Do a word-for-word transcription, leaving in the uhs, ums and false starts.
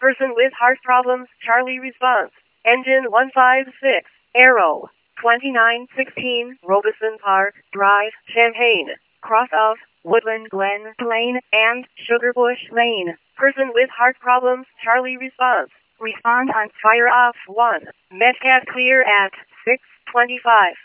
Person with heart problems, Charlie response. Engine one five six, Arrow, twenty-nine sixteen, Robeson Park Drive, Champaign. Cross of Woodland Glen Lane and Sugarbush Lane. Person with heart problems, Charlie response. Respond on fire off one. Medcat clear at six twenty-five.